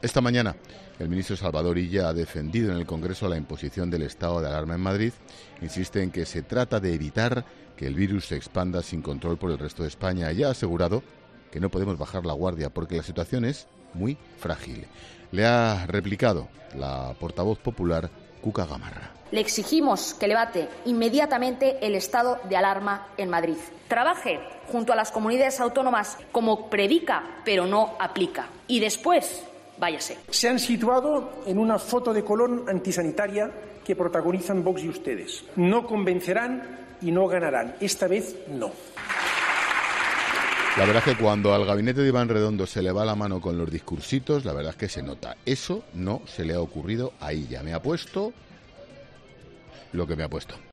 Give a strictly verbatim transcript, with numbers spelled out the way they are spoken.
Esta mañana el ministro Salvador Illa ha defendido en el Congreso la imposición del estado de alarma en Madrid. Insiste en que se trata de evitar que el virus se expanda sin control por el resto de España y ha asegurado que no podemos bajar la guardia porque la situación es muy frágil. Le ha replicado la portavoz popular Cuca Gamarra. Le exigimos que levante inmediatamente el estado de alarma en Madrid. Trabaje junto a las comunidades autónomas como predica, pero no aplica. Y después, váyase. Se han situado en una foto de Colón antisanitaria que protagonizan Vox y ustedes. No convencerán y no ganarán. Esta vez no. La verdad es que cuando al gabinete de Iván Redondo se le va la mano con los discursitos, la verdad es que se nota. Eso no se le ha ocurrido a ella. Me ha puesto lo que me ha puesto.